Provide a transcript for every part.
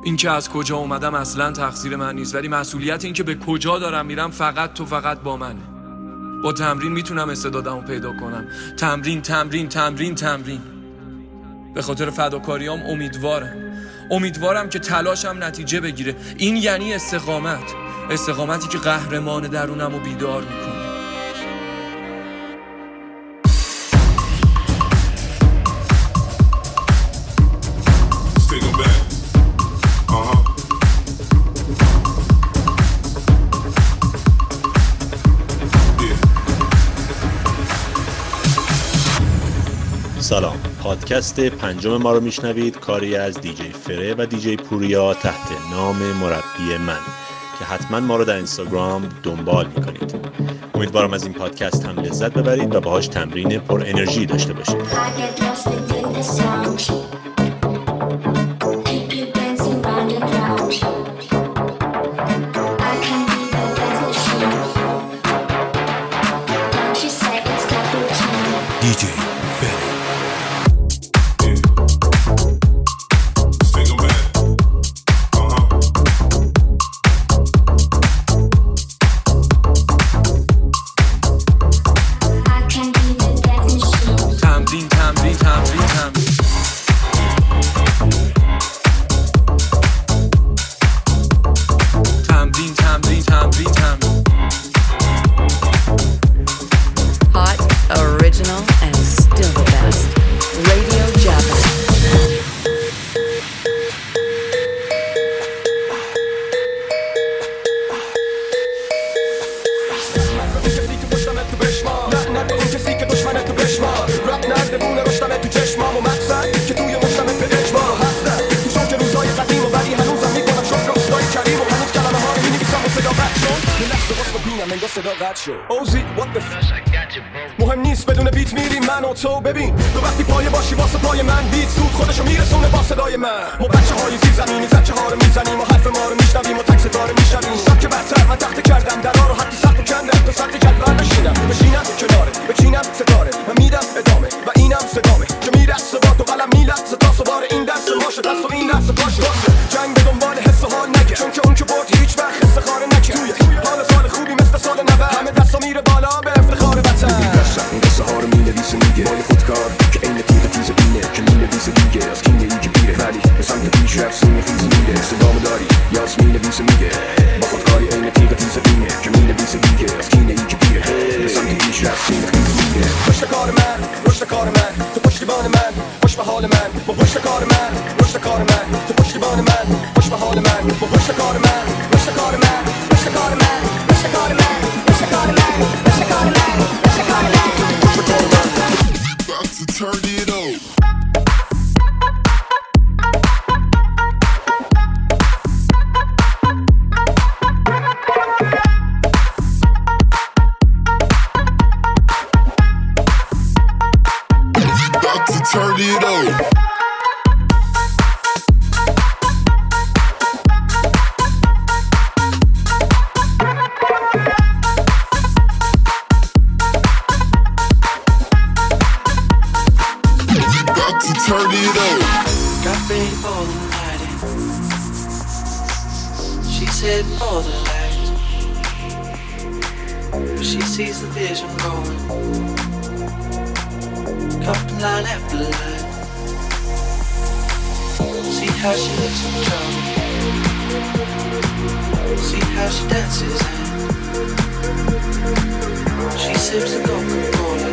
این که از کجا اومدم اصلا تقصیر من نیست، ولی مسئولیت این که به کجا دارم میرم فقط با منه. با تمرین میتونم استعدادمو پیدا کنم. تمرین. به خاطر فداکاریام امیدوارم که تلاشم نتیجه بگیره. این یعنی استقامتی که قهرمان درونمو بیدار میکنه. سلام، پادکست پنجم ما رو میشنوید، کاری از دیجی فره و دیجی پوریا تحت نام مربی من که حتما ما رو در اینستاگرام دنبال میکنید. امیدوارم از این پادکست هم لذت ببرید و باهاش تمرین پر انرژی داشته باشید. دیجی مهم نیست بدون بیت میریم من و تو. ببین تو وقتی پایه باشی واسه پای من بیت سود خودشو میرسونه با صدای من. ما بچه های زیرزمینی زچه ها رو میزنیم و حرف ما رو میشنویم و تک ستاره میشنویم. سبک برتر من تخت کردم درا رو حتی سخت و کندم تو سخت جدول بشینم کناره بچینم ستاره من میدم ادامه و اینم صدامه که میرقصه با تو قلم میلقصه تا سوار این دست ماشه دست و این دست پاشه جنگ به دنبال حس و حال نگه چون که اون که برد هیچ وقت استخاره نکرد. توی حال سال خوبی مثل سال 90 همه دستا میره بالا به افتخار وطن. این قصه ها رو مینویسه میگه مال خودکار که عین تیغ تیز بینه که مینویسه دیگه از کینه ای که بیره ولی به سمت پیش رفت سینه خیزی میره. صدامو داری یاس مینویسه میگه با خودکاری عین تیغ تیز بینه که مینویسه دیگه از کینه ای که بیره به سمت پیش رفت سینه خیزی میره. رشد کار من تو پشتیبان من خوش به حال من با رشد کار من تو پشتیبان من خوش به حال من با رشد کار من Turn it on. About to turn it on. Turn it on. Got ready for the night. She's heading for the light. But she sees the vision growing. Couple line after line. See how she looks in trouble. See how she dances and she sips the Coca-Cola.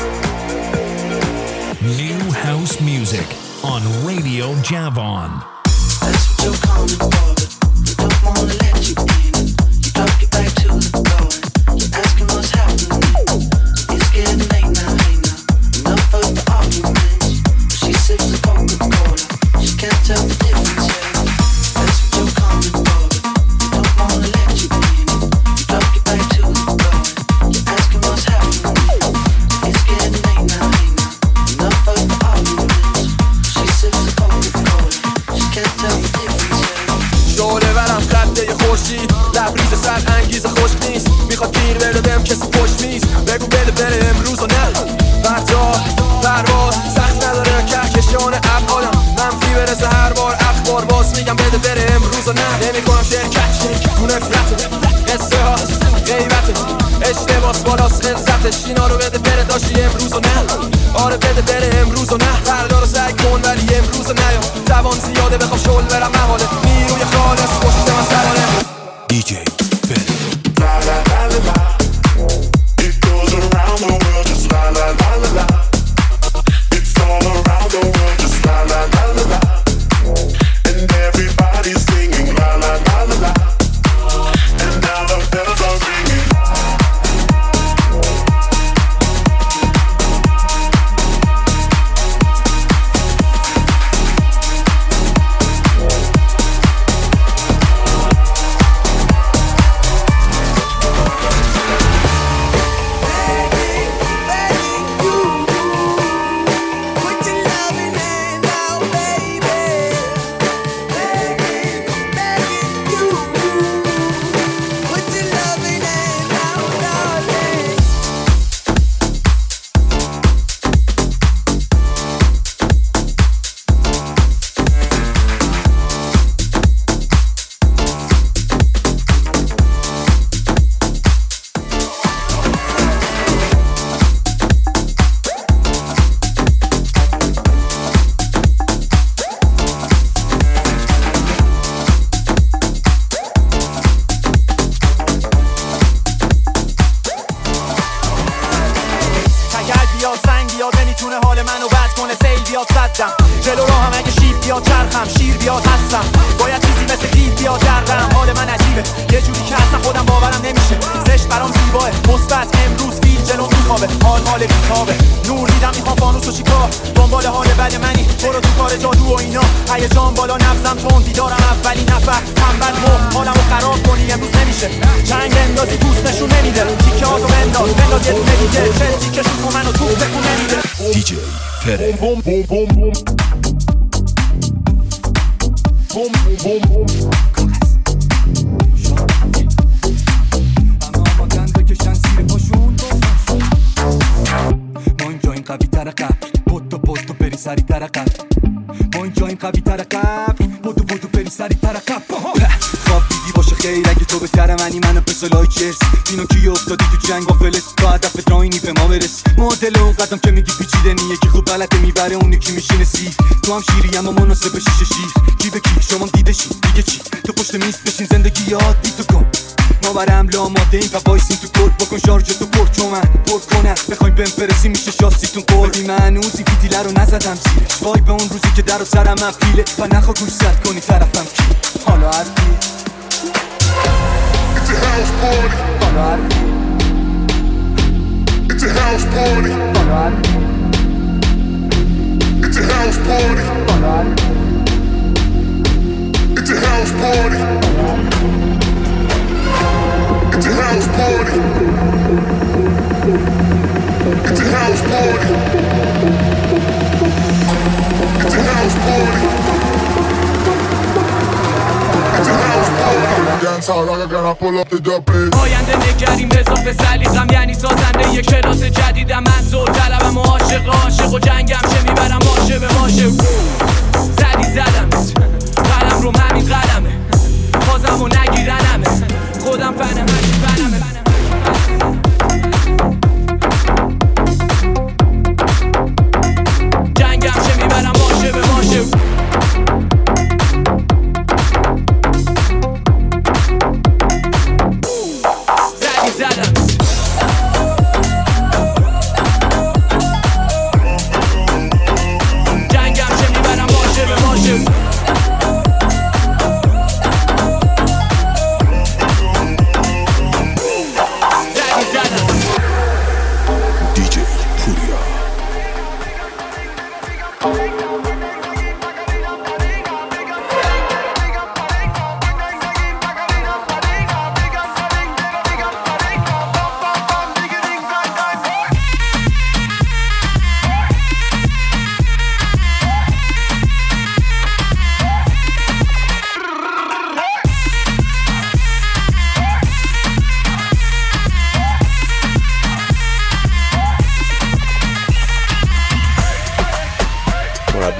New house music on Radio Javon. That's what you're coming for, but you don't wanna let you in. You drop your back to the floor and you're asking what's happening. It's getting late now, enough of the arguments. But she sips the Coca-Cola, she can't tell the difference yet. That's what you're coming for, but you don't wanna let you in. You drop your back to the floor and you're asking what's happening. It's getting late now, enough of the arguments. She sips the Coca-Cola, she can't tell the difference yet. شعله ورم خطه خورشید لبریز سر انگیز خوش نیست. میخواد گیر بره بهم کسی پشت میز. بگو بده امروز و نه پرواز سخت نداره کهکشان ابعادم منفی برسه هر بار اخبار بار باز میگم بده بره امروز و نه نمیکنم شرکت تو نفرت قصه ها غیبت اشتباس بالاست خلصتش اینا رو بده بره داشتی امروز و نه آره بده بره امروز و نه فردا رو سعی کن ولی امروز و نه زبان زیاده بخوام شل برم محاله نیروی خالص پشت من سرانه DJ Fede. La la la la la. It goes around the world just la la la la la. It's all around the world just la la la la la. And everybody's singing la la la la la. And now the bells are ringing. جلو راه هم اگه شیب بیاد چرخم شیر بیاد هستم باید چیزی مثل دیو بیاد جرقم حال من عجیبه یه جوری که اصلا خودم باورم نمیشه زشت برام زیباه مثبت امروز فیل جلو میخوابه حال بیتابه نور دیدم میخوام فانوس و چیکار دنبال حال بد منی برو تو کار جادو و اینا هیجان بالا نبضم تون دیدارم اولین نفر تنبل حالمو خراب کنی امروز نمیشه چنگ اندازی دوست نشون نمیده تیکه هاتو بنداز یه دونه دیگه چه تیکه شون منو تو بکن نمیده DJ Fede. Boom boom boom boom. Boom boom boom boom. ما اینجا این قوی تر قبل پتو بری سری تر قبل ما اینجا این قوی تر قبل پتو بری سری تر قبل خواب دیدی باشه خیر اگه تو بهتر منو بسا لایکرز پینوکیو افتادی تو جنگ با فلس با هدف دراینی به ما برس مدل اون قدم که میگی پیچیده نیه که خوب بلده میبره اون یکی میشینه سی تو هم شیری اما مناسب شیشه شیر کی به کی شما دیده شی دیگه چی تو پشت میز بشین زندگی یاد بی تو کن ما برم لاماده این وایسین تو کل بکن شارژ تو پر چون من پر کنم بخوایم بهم فرسی میشه شاستیتون قردی من اوزی فیتیله رو نزدم زیرش وای به اون روزی که در و سرم افیله و نخوا گوش زد کنی طرفم کی حالا حرفی It's a house party. حالا حرفی It's a house party. حالا حرفی It's a house party. حالا حرفی It's a house party. It's a house party. It's a house party. It's a house party. It's a house party. Dance hall like I gotta pull up the dub. آینده نگریم اضافه سلیقم یعنی سازنده یک کلاس جدیدم من زود طلبم و عاشق و جنگم چه میبرم ماشه به ماشه زدمت قلم رو همین قلمه بازم و نگیرنمه خودم فنم هرچی فنمه جنگم چه میبرم ماشه به ماشه زدم جنگم چه میبرم ماشه به ماشه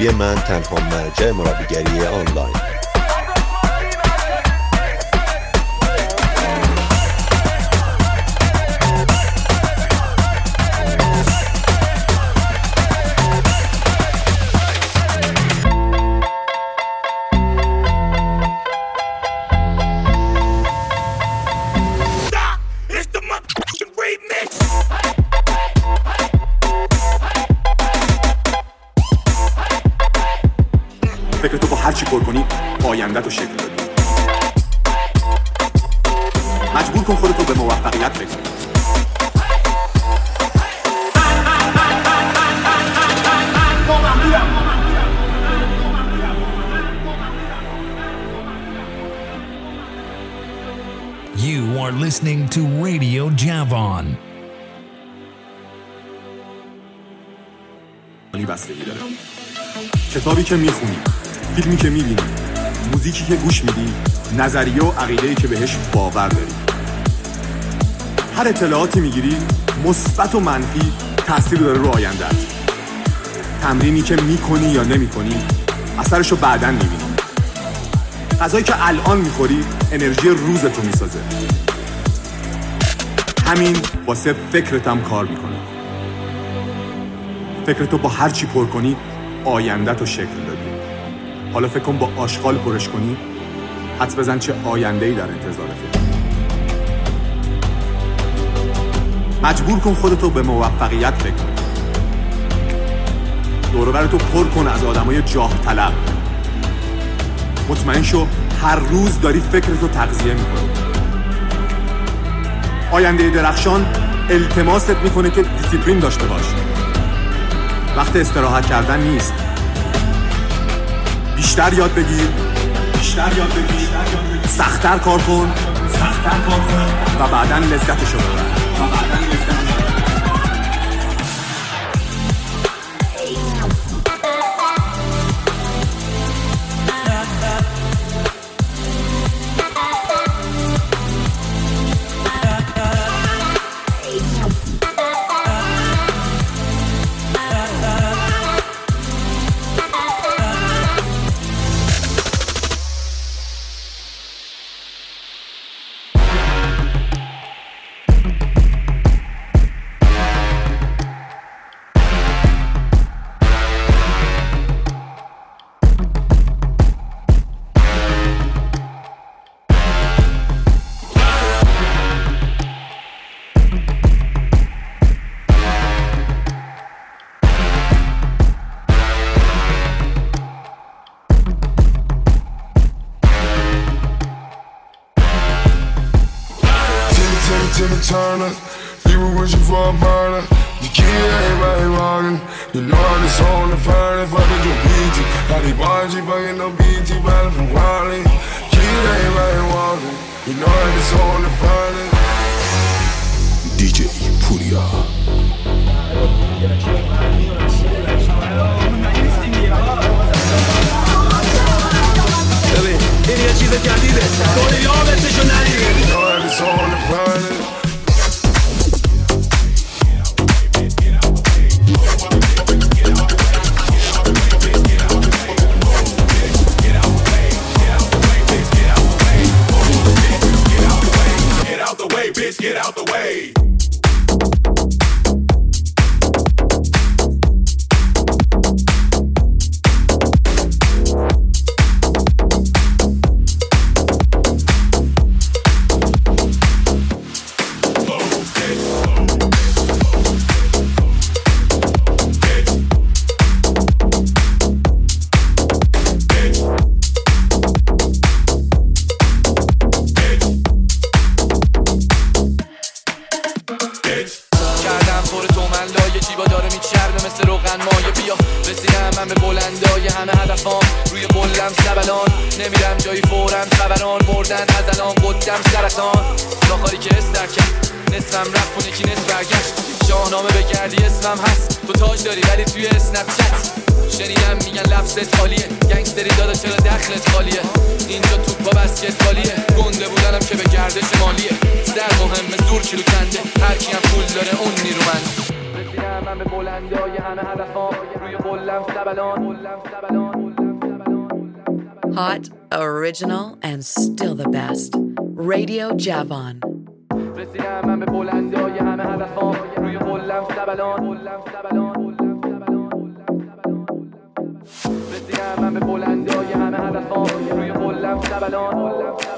مربی من تنها مرجع مربیگری آنلاین. فکرتو با هر چی پر کنی آینده‌تو شکل بدی. مجبور کن خودتو به موفقیت فکر کنی. You are listening to Radio Javon. بستگی داره. کتابی که میخونی، فیلمی که میبینی، موزیکی که گوش میدی، نظریه و عقیده‌ای که بهش باور داری. هر اطلاعاتی میگیری مثبت و منفی تأثیر داره رو آینده‌ات. تمرینی که میکنی یا نمیکنی اثرشو بعداً میبینی. غذایی که الان میخوری انرژی روزتو میسازه. همین واسه فکرتم کار میکنه. فکرتو با هر چی پر کنی آینده‌تو شکل دادی. حالا فکر کن با آشغال پرش کنی، حدس بزن چه آینده‌ای در انتظارته. مجبور کن خودتو به موفقیت فکر کنی. دور و برتو پر کن از آدمای جاه طلب. مطمئن شو هر روز داری فکرتو تغذیه میکنی. آینده درخشان التماست میکنه که دیسیپلین داشته باش. وقت استراحت کردن نیست. بیشتر یاد بگیر، سخت‌تر کار کن و بعداً لذتشو ببر. Turner, people wishing for a burner. You keep everybody walking. You know it's on the furnace, fucking your BT. How they want you fucking no BT, running from Wally. Keep everybody walking. You know it's on the furnace. DJ Puria. ببین این یه چیز جدیده تو یادتشو ندیده. You know it's on the furnace. Bitch, get out the way. نمیرم جایی فورم خبران بردن از الان قدم سرطان راخاری که استر کرد نصفم رفت اون یکی نصف برگشت شاهنامه بگردی اسمم هست تو تاج داری ولی توی اسنپ چت شنیدم میگن لفظت خالیه گنگستری دادا چرا دخلت خالیه اینجا توپ با بسکتبالیه گنده بودنم که به گردش مالیه سر مهمه زور کیلو کنده هر کیم پول داره اون نیرومند رسیدم من به بلندای همه هدفام روی قلم سبلان. Hot, original, and still the best. Radio Javon. رسیدم من به بلندای همه هدفام روی قلم سبلان. رسیدم من به بلندای همه هدفام روی قلم سبلان.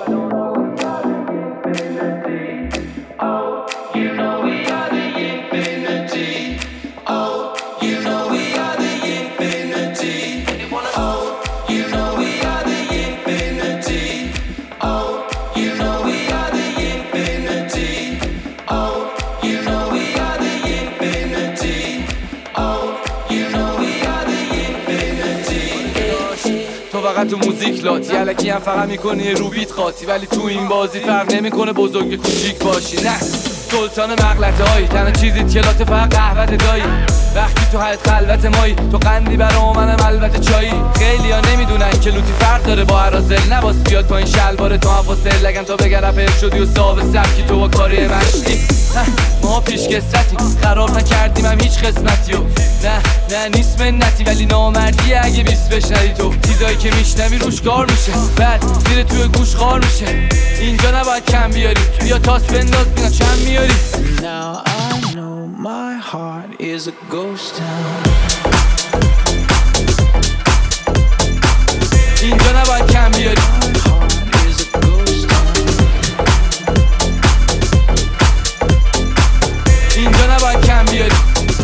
فقط تو موزیک لاتی الکی هم فقط میکنی رو بیت قاطی، ولی تو این بازی فرق نمیکنه بزرگ کوچیک باشی. نه سلطان مغلطه هایی تنها چیزیت که لاته فقط قهوت دایی. وقتی تو حیط خلوت مایی تو قندی برا منم البته چایی. خیلی ها نمیدونن که لوتی فرق داره با عرازل. نباس بیاد پایین شلوار تو حفاظل لگن تا بگر رپر شدی و صاحب سبکی تو با کاری مشتی. ما پیش کسرتیم خراب نکردیم هم هیچ قسمتیو. نه نیست منتی ولی نامردیه اگه بیست بشنری تو. چیزایی که میشنوی روش کار میشه بعد میره توی گوش خار میشه. اینجا نباید کم بیاری بیا تاس بنداز بینا چند میاری. Now I know my heart is a ghost town. اینجا نباید کم بیاری. اینجا نباید کم بیاری.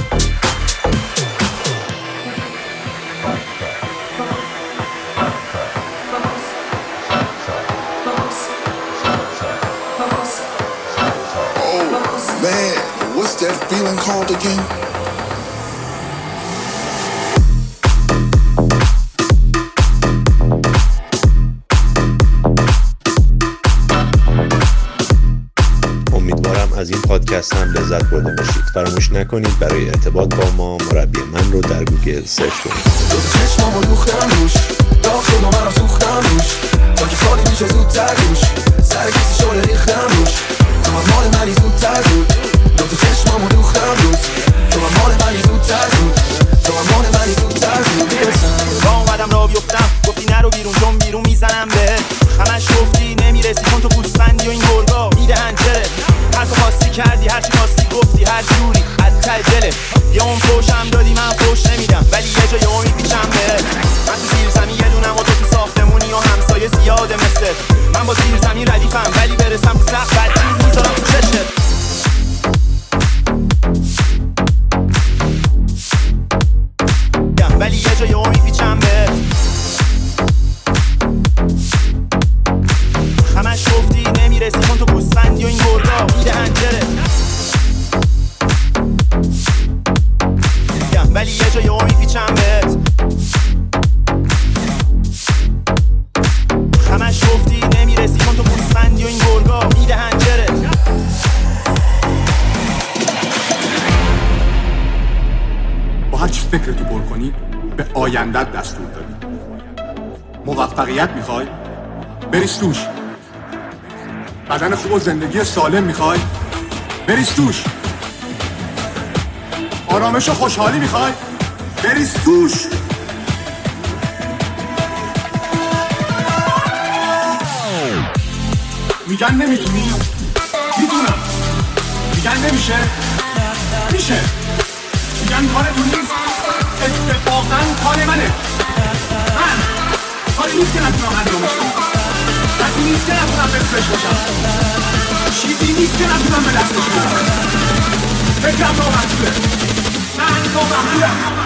Man, what's that feeling called again? امیدوارم از این پادکست هم لذت برده باشید. فراموش نکنید برای ارتباط با ما مربی من رو در گوگل سرچ کنید. چشمامو دوختم روش داغ شد و منم سوختم روش تا که سالی میشه زودتر روش سر کسی شده ریختم روش تو هم مال منی زودتر بود دو تو چشمامو دوختم روش تو هم مال منی زودتر بود تو هم مال منی زودتر بود با اومدم را بیفتم گفتی نرو بیرون چون بیرون میزنم به همش گفتی نمیرسی کن تو پوستندی و این گرگا میده هنجره هر تو خواستی کردی هر چی خواستی گفتی هر جوری از ته دلت یه اون فوشم دادی من فوش نمیدم ولی یه جا یه امید پیچم بهت من تو زیر زمین یه دونم و تو ساختمونی و همسایه زیاده مثل من با زیر زمین ردیفم ولی برسم تو سقف بدجور میذارم تو چشت ولی یه جا یه امید پیچم بهت همش گفتی نمیرسی کن تو پوستندی و این گرگا میده هنجره ولی یه جا یه امید پیچم بهت همش گفتی نمیرسی کن تو پوستندی و این گرگا میده هنجره با هر چی فکرتو پر کنی به آیندت دستور دادی. موفقیت میخوای؟ بریز توش. بدن خوب و زندگی سالم میخوای؟ بریز توش. آرامش و خوشحالی میخوای؟ بریز توش. میگن نمیتونی؟ میدونم. میگن نمیشه؟ میشه. میگن کار تو نیست؟ اتفاقاً کار منه. من کاری نیست که نتونم انجامش کنم. کسی نیست که نتونم مثلش باشم. چیزی نیست که نتونم به دستش بیارم. فکرم نامحدوده. من نامحدودم.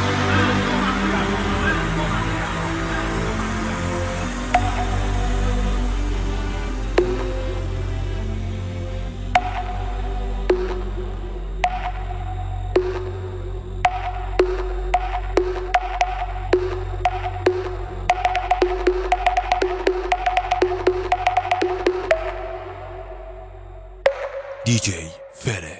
DJ Fere.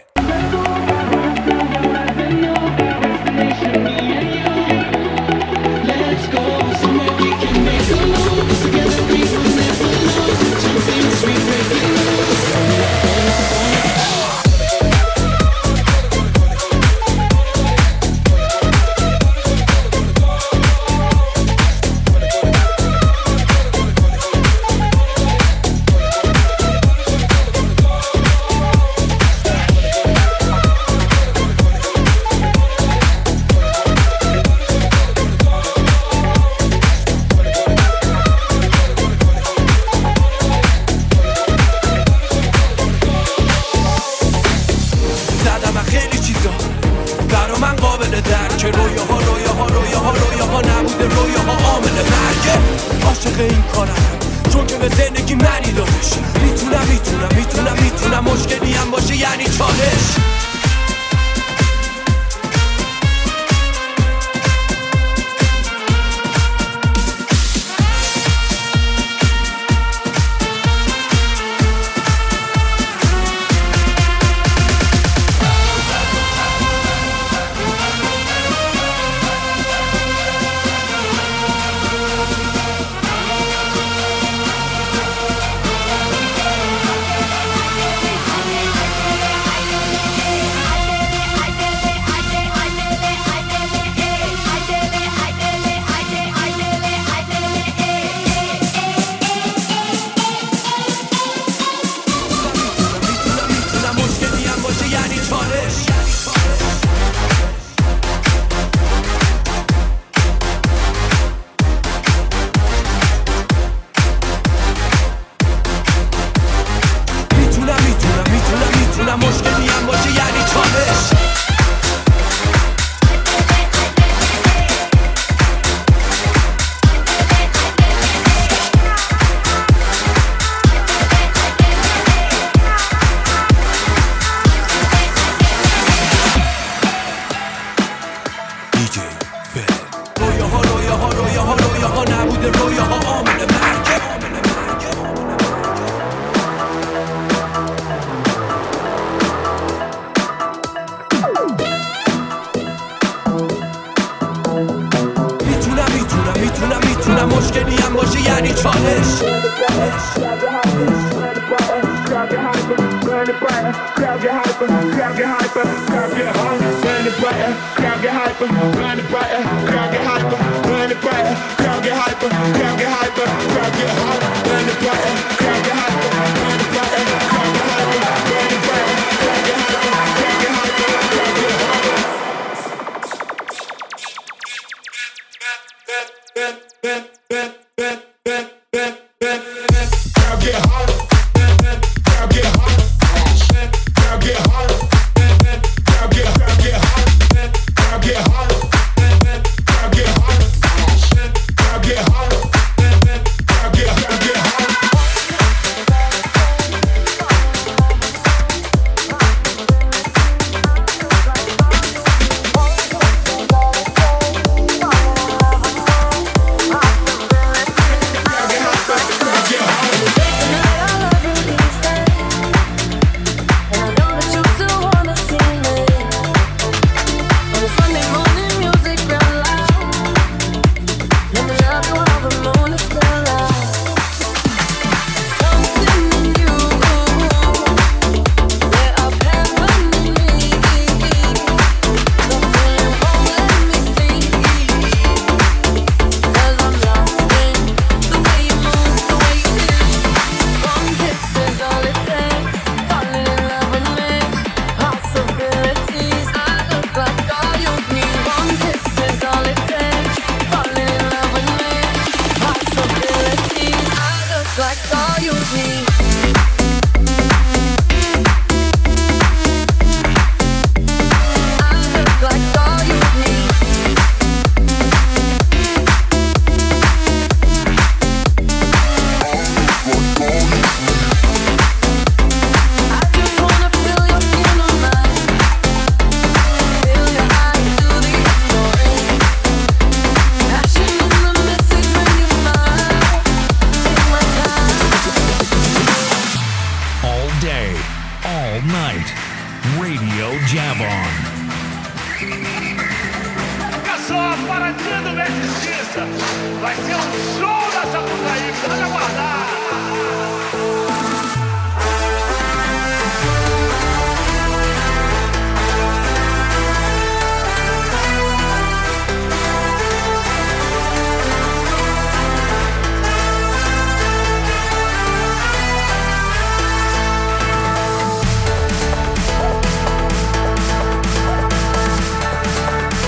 این کارم، چون که به زندگی معنی دارش. میتونم مشکلی هم باشه یعنی چالش. رویاها نبوده، رویاها آمن مرگ. میتونم مشکلی هم باشه یعنی چالش.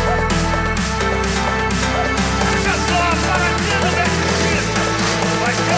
Vai ser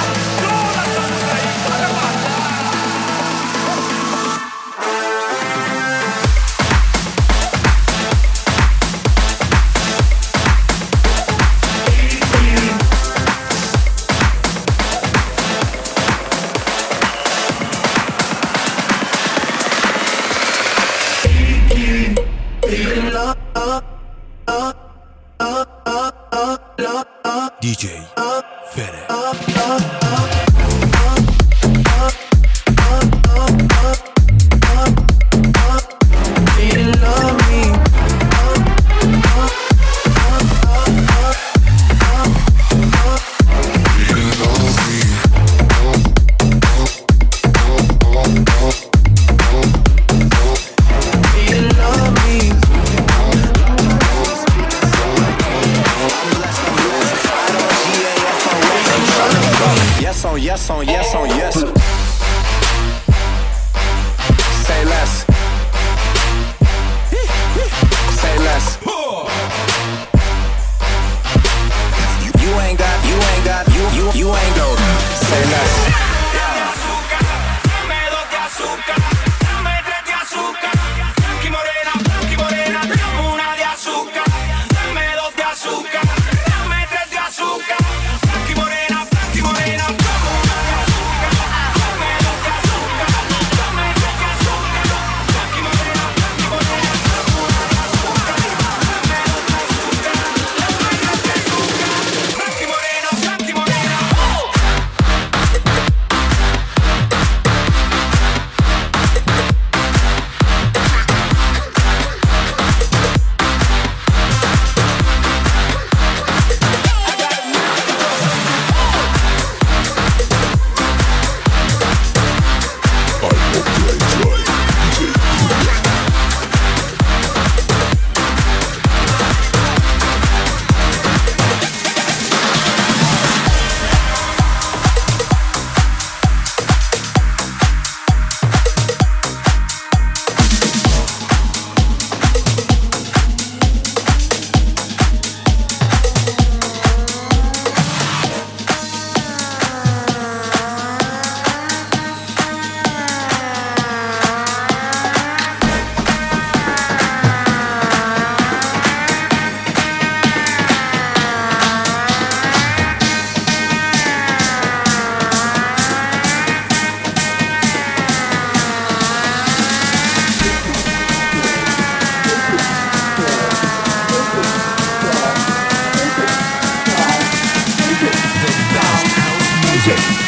Music.